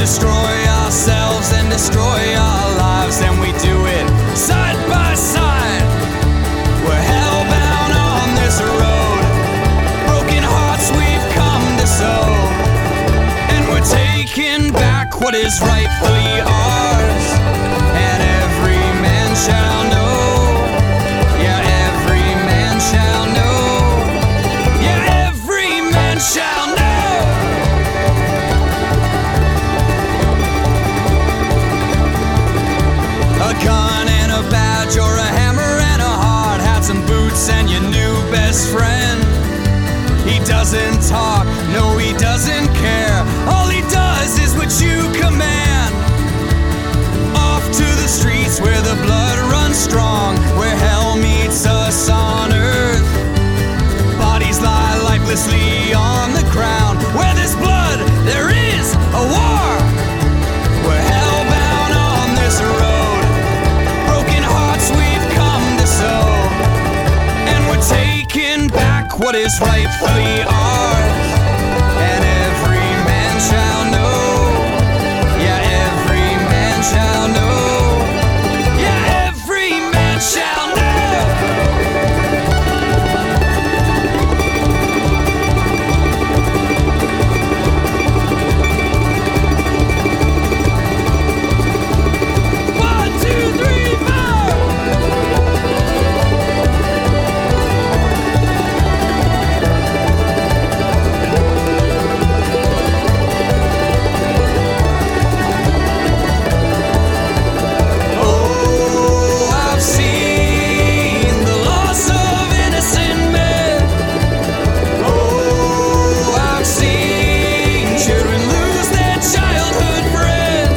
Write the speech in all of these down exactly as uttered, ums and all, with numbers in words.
destroy ourselves and destroy our lives, and we do it side by side. We're hellbound on this road, broken hearts we've come to sow, and we're taking back what is rightfully ours, and every man shall know. Yeah, every man shall know. Yeah, every man shall know. A gun and a badge, or a hammer and a hard hat, some boots and your new best friend. He doesn't talk, no he doesn't care, all he does is what you command. Off to the streets where the blood runs strong, where hell meets us on earth. Bodies lie lifelessly on the ground, where there's blood, there is a war. We're hellbound on this road, broken hearts we've come to sow, and we're taking back what is rightfully ours, and every man shall know. Yeah, every man shall know. Yeah, every man shall know. One, two, three, four. Oh, I've seen the loss of innocent men. Oh, I've seen children lose their childhood friend.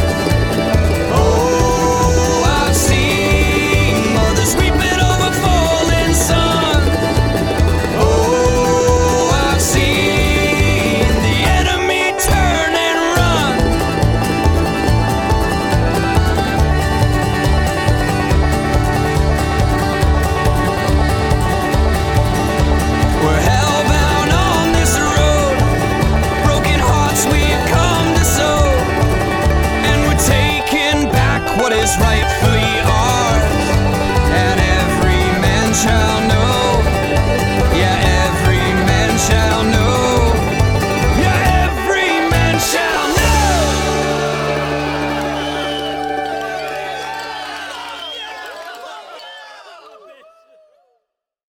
Oh, I've seen mothers weeping over fallen son. Oh, I've seen the enemy turn and run. We're hellbound on this road, broken hearts we've come to sow, and we're taking back what is rightfully